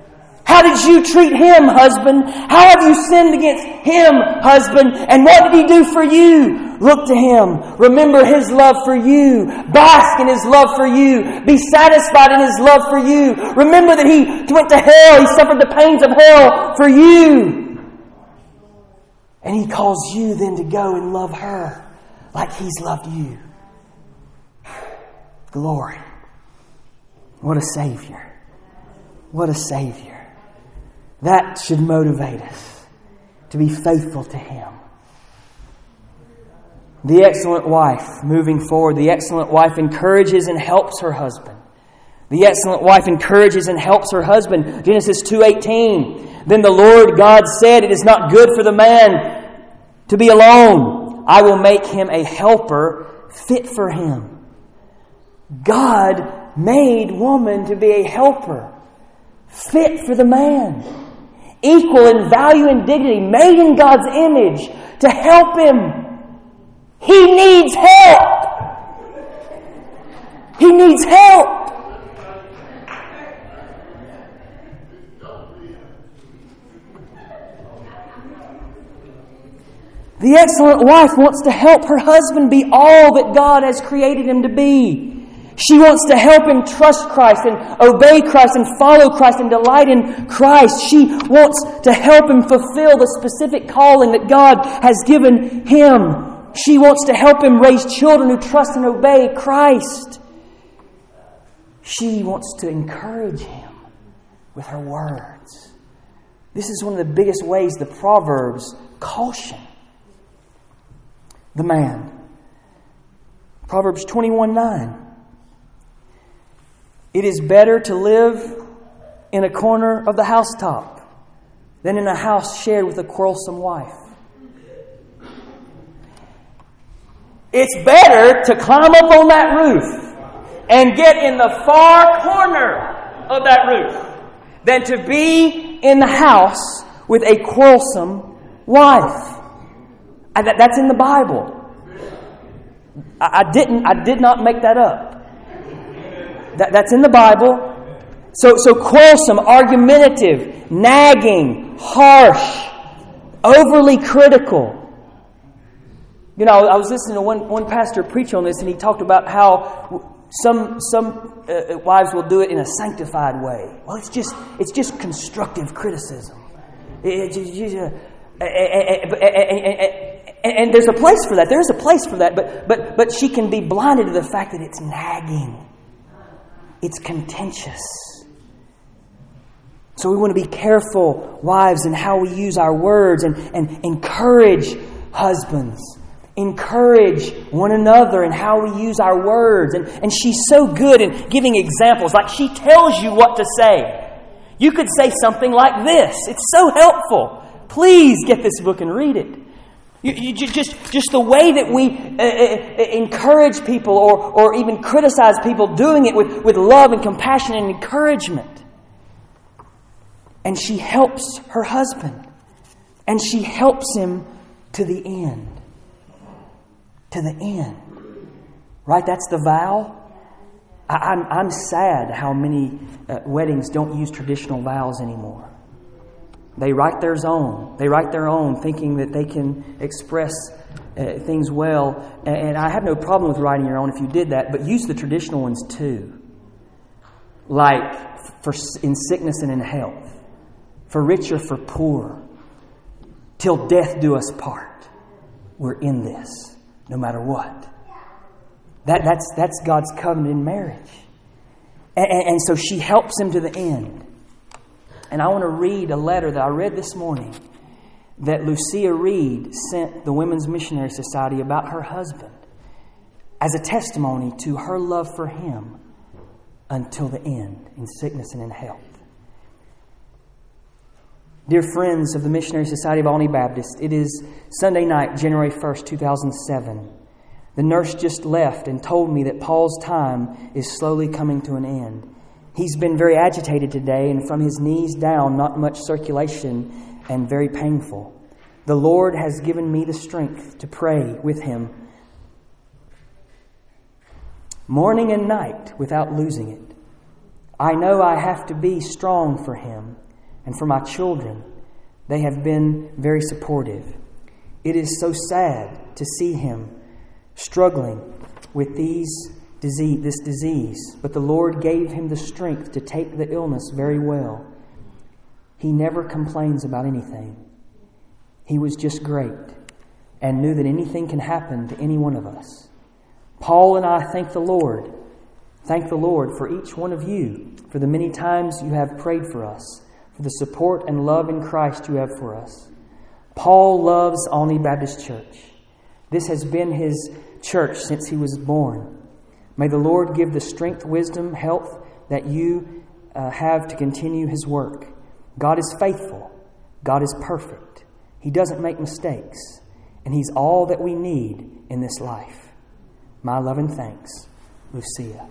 [SPEAKER 1] How did you treat him, husband? How have you sinned against him, husband? And what did He do for you? Look to Him. Remember His love for you. Bask in His love for you. Be satisfied in His love for you. Remember that He went to hell. He suffered the pains of hell for you. And He calls you then to go and love her like He's loved you. Glory. What a Savior. What a Savior. That should motivate us. to be faithful to Him. The excellent wife, moving forward, the excellent wife encourages and helps her husband. The excellent wife encourages and helps her husband. Genesis two eighteen. Then the Lord God said, "It is not good for the man to be alone. I will make him a helper fit for him." God made woman to be a helper, fit for the man, equal in value and dignity, made in God's image to help him. He needs help. He needs help. The excellent wife wants to help her husband be all that God has created him to be. She wants to help him trust Christ and obey Christ and follow Christ and delight in Christ. She wants to help him fulfill the specific calling that God has given him. She wants to help him raise children who trust and obey Christ. She wants to encourage him with her words. This is one of the biggest ways the Proverbs caution the man. Proverbs twenty-one nine. It is better to live in a corner of the housetop than in a house shared with a quarrelsome wife. It's better to climb up on that roof and get in the far corner of that roof than to be in the house with a quarrelsome wife. And that, that's in the Bible. I, I didn't. I did not make that up. That, that's in the Bible. So, so quarrelsome, argumentative, nagging, harsh, overly critical. You know, I was listening to one, one pastor preach on this, and he talked about how some some uh, wives will do it in a sanctified way. Well, it's just it's just constructive criticism. It, it, it, uh, and, and, and there's a place for that. There's a place for that, but but but she can be blinded to the fact that it's nagging. It's contentious. So we want to be careful, wives, in how we use our words and, and encourage husbands. Encourage one another in how we use our words. And, and she's so good in giving examples. Like she tells you what to say. You could say something like this. It's so helpful. Please get this book and read it. You, you just, just the way that we uh, uh, encourage people or, or even criticize people, doing it with, with love and compassion and encouragement. And she helps her husband. And she helps him to the end. To the end. Right? That's the vow. I, I'm, I'm sad how many uh, weddings don't use traditional vows anymore. They write theirs own. They write their own, thinking that they can express uh, things well. And, and I have no problem with writing your own if you did that, but use the traditional ones too. Like for in sickness and in health, for rich or for poor, till death do us part. We're in this, no matter what. That, that's, that's God's covenant in marriage. And, and, and so she helps him to the end. And I want to read a letter that I read this morning that Lucia Reed sent the Women's Missionary Society about her husband as a testimony to her love for him until the end, in sickness and in health. Dear friends of the Missionary Society of Albany Baptist, it is Sunday night, January first, two thousand seven. The nurse just left and told me that Paul's time is slowly coming to an end. He's been very agitated today, and from his knees down, not much circulation and very painful. The Lord has given me the strength to pray with him morning and night without losing it. I know I have to be strong for him and for my children. They have been very supportive. It is so sad to see him struggling with these disease, this disease, but the Lord gave him the strength to take the illness very well. He never complains about anything. He was just great and knew that anything can happen to any one of us. Paul and I thank the Lord. Thank the Lord for each one of you, for the many times you have prayed for us, for the support and love in Christ you have for us. Paul loves Olney Baptist Church. This has been his church since he was born. May the Lord give the strength, wisdom, health that you uh, have to continue His work. God is faithful. God is perfect. He doesn't make mistakes. And He's all that we need in this life. My love and thanks, Lucia.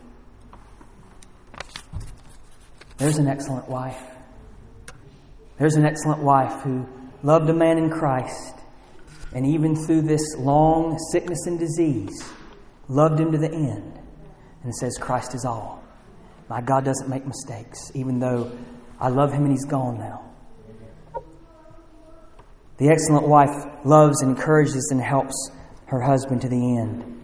[SPEAKER 1] There's an excellent wife. There's an excellent wife who loved a man in Christ, and even through this long sickness and disease, loved him to the end, and says, Christ is all. My God doesn't make mistakes, even though I love Him and He's gone now. The excellent wife loves, encourages, and helps her husband to the end.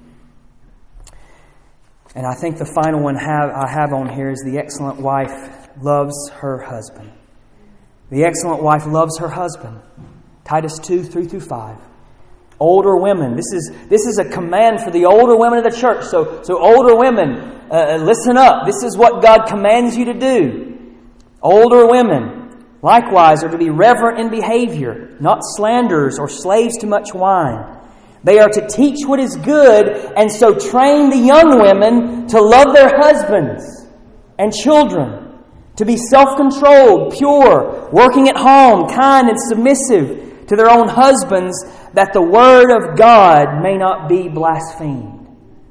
[SPEAKER 1] And I think the final one have, I have on here is the excellent wife loves her husband. The excellent wife loves her husband. Titus two, three through five. Older women. This is this is a command for the older women of the church. So, so older women, uh, listen up. This is what God commands you to do. Older women, likewise, are to be reverent in behavior, not slanderers or slaves to much wine. They are to teach what is good, and so train the young women to love their husbands and children, to be self-controlled, pure, working at home, kind and submissive to their own husbands, that the word of God may not be blasphemed.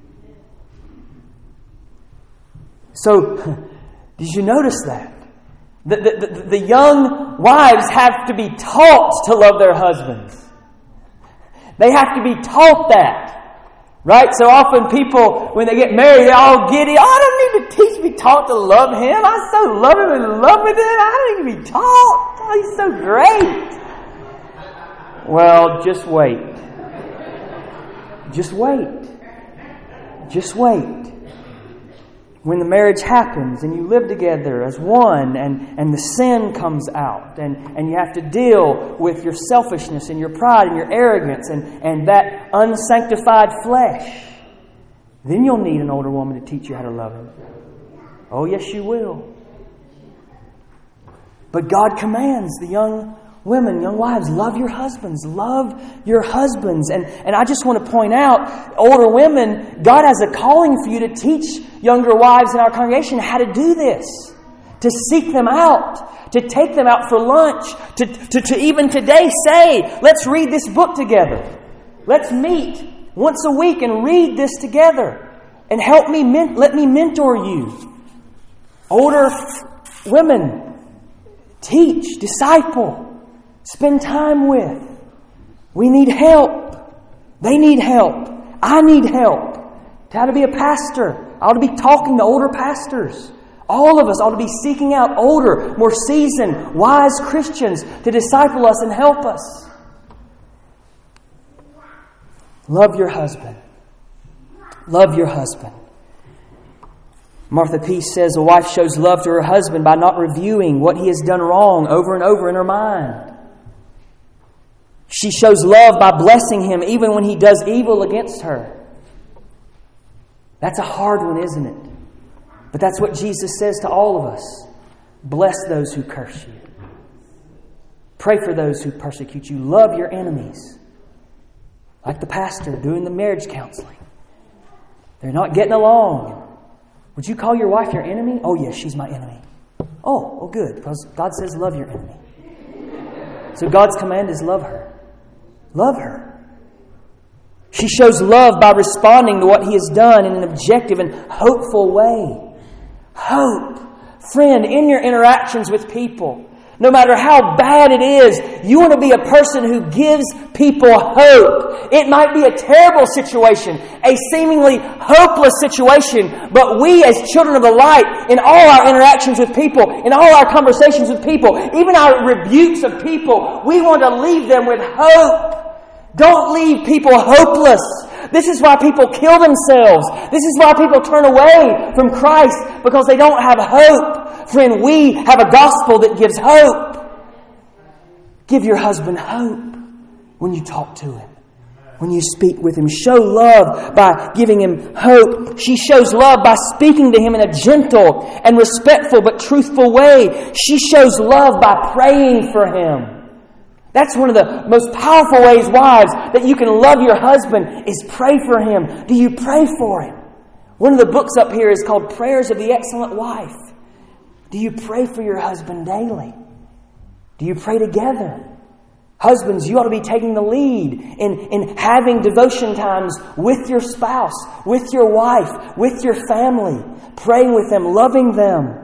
[SPEAKER 1] So, did you notice that? The, the, the, the young wives have to be taught to love their husbands. They have to be taught that. Right? So often people, when they get married, they're all giddy. Oh, I don't need to teach, be taught to love him. I so love him and in love with him. I don't need to be taught. Oh, he's so great. Well, just wait. Just wait. Just wait. When the marriage happens and you live together as one, and, and the sin comes out, and, and you have to deal with your selfishness and your pride and your arrogance and, and that unsanctified flesh, then you'll need an older woman to teach you how to love him. Oh, yes, you will. But God commands the young women, young wives, love your husbands. Love your husbands. And, and I just want to point out, older women, God has a calling for you to teach younger wives in our congregation how to do this. To seek them out. To take them out for lunch. To, to, to even today say, let's read this book together. Let's meet once a week and read this together. And help me, men- let me mentor you. Older women, teach, disciple. Spend time with. We need help. They need help. I need help. To how to be a pastor, I ought to be talking to older pastors. All of us ought to be seeking out older, more seasoned, wise Christians to disciple us and help us. Love your husband. Love your husband. Martha Peace says a wife shows love to her husband by not reviewing what he has done wrong over and over in her mind. She shows love by blessing him even when he does evil against her. That's a hard one, isn't it? But that's what Jesus says to all of us. Bless those who curse you. Pray for those who persecute you. Love your enemies. Like the pastor doing the marriage counseling. They're not getting along. Would you call your wife your enemy? Oh, yes, she's my enemy. Oh, oh, good. Because God says love your enemy. So God's command is love her. Love her. She shows love by responding to what he has done in an objective and hopeful way. Hope. Friend, in your interactions with people, no matter how bad it is, you want to be a person who gives people hope. It might be a terrible situation, a seemingly hopeless situation, but we as children of the light, in all our interactions with people, in all our conversations with people, even our rebukes of people, we want to leave them with hope. Don't leave people hopeless. This is why people kill themselves. This is why people turn away from Christ, because they don't have hope. Friend, we have a gospel that gives hope. Give your husband hope when you talk to him, when you speak with him. Show love by giving him hope. She shows love by speaking to him in a gentle and respectful but truthful way. She shows love by praying for him. That's one of the most powerful ways, wives, that you can love your husband is pray for him. Do you pray for him? One of the books up here is called Prayers of the Excellent Wife. Do you pray for your husband daily? Do you pray together? Husbands, you ought to be taking the lead in, in having devotion times with your spouse, with your wife, with your family, praying with them, loving them.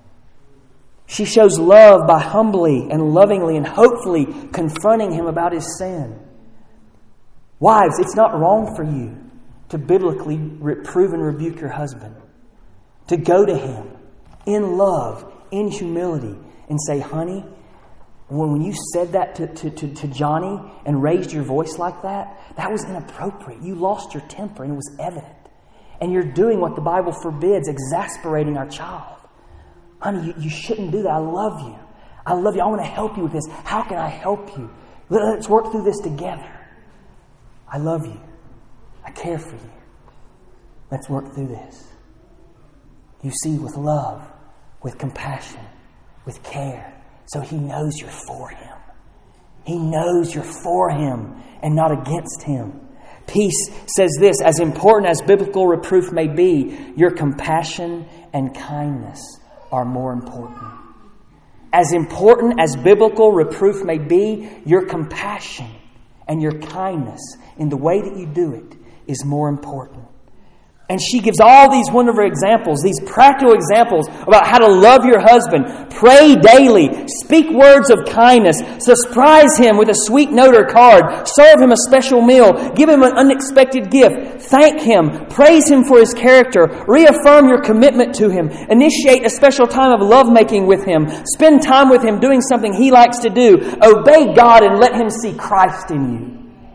[SPEAKER 1] She shows love by humbly and lovingly and hopefully confronting him about his sin. Wives, it's not wrong for you to biblically reprove and rebuke your husband. To go to him in love, in humility, and say, honey, when you said that to, to, to, to Johnny and raised your voice like that, that was inappropriate. You lost your temper and it was evident. And you're doing what the Bible forbids, exasperating our child. Honey, you, you shouldn't do that. I love you. I love you. I want to help you with this. How can I help you? Let's work through this together. I love you. I care for you. Let's work through this. You see, with love, with compassion, with care, so he knows you're for him. He knows you're for him and not against him. Peace says this, as important as biblical reproof may be, your compassion and kindness are more important. As important as biblical reproof may be, your compassion and your kindness in the way that you do it is more important. And she gives all these wonderful examples, these practical examples about how to love your husband. Pray daily. Speak words of kindness. Surprise him with a sweet note or card. Serve him a special meal. Give him an unexpected gift. Thank him. Praise him for his character. Reaffirm your commitment to him. Initiate a special time of lovemaking with him. Spend time with him doing something he likes to do. Obey God and let him see Christ in you.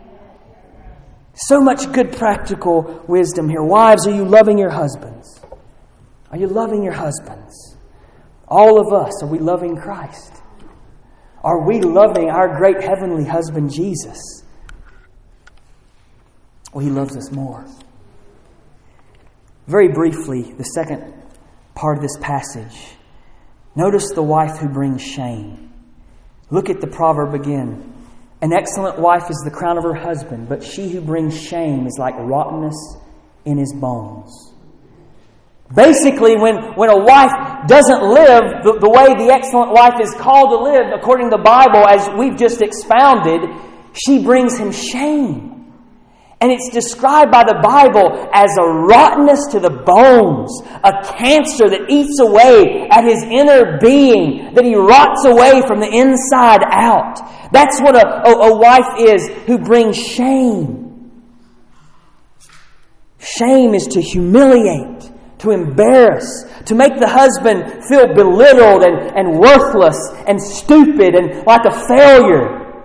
[SPEAKER 1] So much good practical wisdom here. Wives, are you loving your husbands? Are you loving your husbands? All of us, are we loving Christ? Are we loving our great heavenly husband, Jesus? Well, he loves us more. Very briefly, the second part of this passage. Notice the wife who brings shame. Look at the proverb again. An excellent wife is the crown of her husband, but she who brings shame is like rottenness in his bones. Basically, when, when a wife doesn't live the, the way the excellent wife is called to live, according to the Bible, as we've just expounded, she brings him shame. And it's described by the Bible as a rottenness to the bones, a cancer that eats away at his inner being, that he rots away from the inside out. That's what a, a, a wife is who brings shame. Shame is to humiliate, to embarrass, to make the husband feel belittled and, and worthless and stupid and like a failure.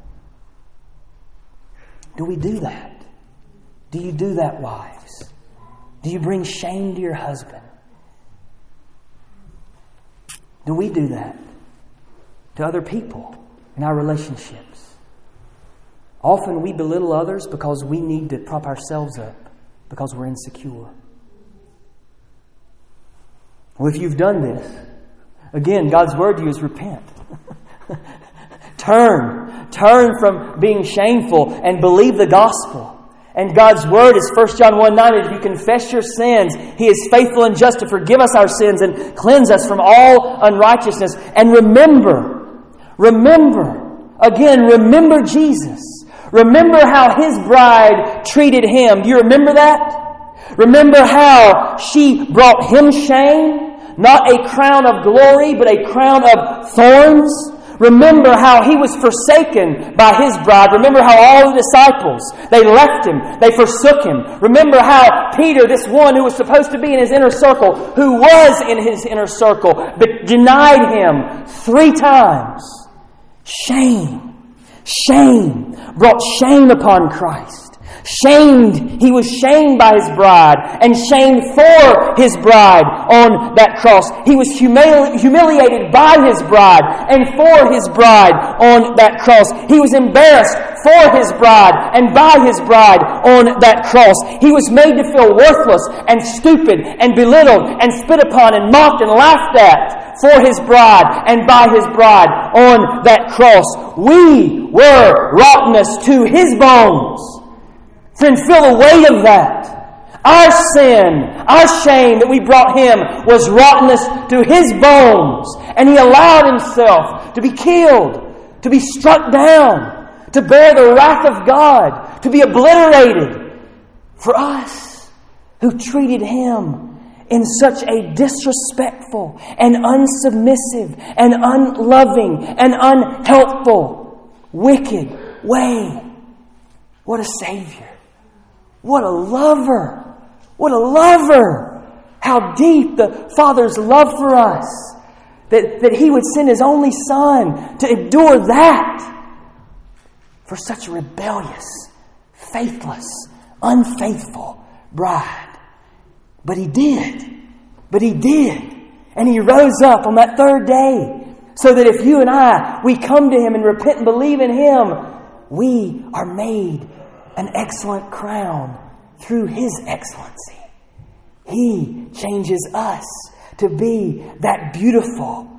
[SPEAKER 1] Do we do that? Do you do that, wives? Do you bring shame to your husband? Do we do that to other people in our relationships? Often we belittle others because we need to prop ourselves up because we're insecure. Well, if you've done this, again, God's word to you is repent. Turn. Turn from being shameful and believe the gospel. And God's word is First John one nine, if you confess your sins, He is faithful and just to forgive us our sins and cleanse us from all unrighteousness. And remember, remember, again, remember Jesus. Remember how His bride treated Him. Do you remember that? Remember how she brought Him shame? Not a crown of glory, but a crown of thorns. Remember how He was forsaken by His bride. Remember how all the disciples, they left Him. They forsook Him. Remember how Peter, this one who was supposed to be in His inner circle, who was in His inner circle, but denied Him three times. Shame. Shame. Brought shame upon Christ. Shamed, He was shamed by His bride and shamed for His bride on that cross. He was humili- humiliated by His bride and for His bride on that cross. He was embarrassed for His bride and by His bride on that cross. He was made to feel worthless and stupid and belittled and spit upon and mocked and laughed at for His bride and by His bride on that cross. We were rottenness to His bones. Friend, feel the weight of that. Our sin, our shame that we brought Him was rottenness to His bones. And He allowed Himself to be killed, to be struck down, to bear the wrath of God, to be obliterated for us who treated Him in such a disrespectful and unsubmissive and unloving and unhelpful, wicked way. What a Savior. What a lover. What a lover. How deep the Father's love for us. That, that He would send His only Son to endure that for such a rebellious, faithless, unfaithful bride. But He did. But He did. And He rose up on that third day so that if you and I, we come to Him and repent and believe in Him, we are made an excellent crown through His excellency. He changes us to be that beautiful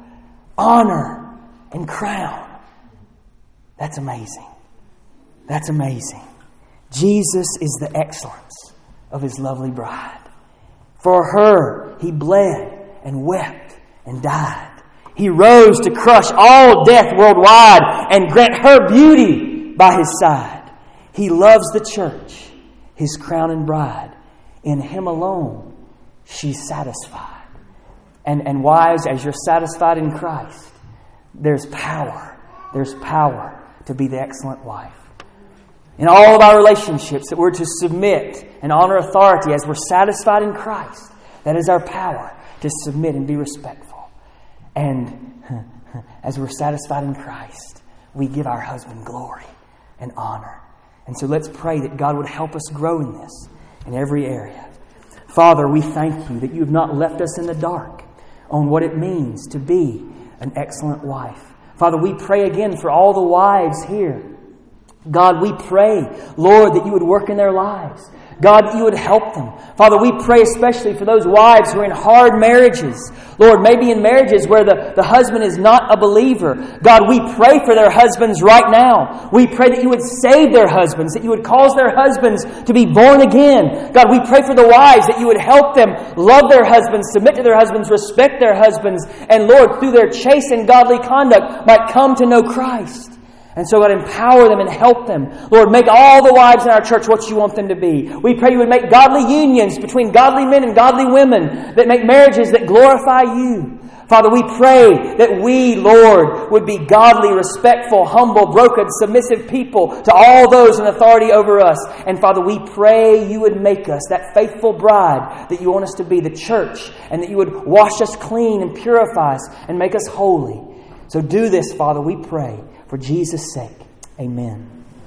[SPEAKER 1] honor and crown. That's amazing. That's amazing. Jesus is the excellence of His lovely bride. For her, He bled and wept and died. He rose to crush all death worldwide and grant her beauty by His side. He loves the church, His crown and bride. In Him alone, she's satisfied. And, and wives, as you're satisfied in Christ, there's power. There's power to be the excellent wife. In all of our relationships that we're to submit and honor authority as we're satisfied in Christ, that is our power to submit and be respectful. And as we're satisfied in Christ, we give our husband glory and honor. And so let's pray that God would help us grow in this in every area. Father, we thank You that You have not left us in the dark on what it means to be an excellent wife. Father, we pray again for all the wives here. God, we pray, Lord, that You would work in their lives. God, that You would help them. Father, we pray especially for those wives who are in hard marriages. Lord, maybe in marriages where the, the husband is not a believer. God, we pray for their husbands right now. We pray that You would save their husbands, that You would cause their husbands to be born again. God, we pray for the wives that You would help them love their husbands, submit to their husbands, respect their husbands, and Lord, through their chaste and godly conduct, might come to know Christ. And so God, empower them and help them. Lord, make all the wives in our church what You want them to be. We pray You would make godly unions between godly men and godly women that make marriages that glorify You. Father, we pray that we, Lord, would be godly, respectful, humble, broken, submissive people to all those in authority over us. And Father, we pray You would make us that faithful bride that You want us to be, the church, and that You would wash us clean and purify us and make us holy. So do this, Father, we pray. For Jesus' sake, amen.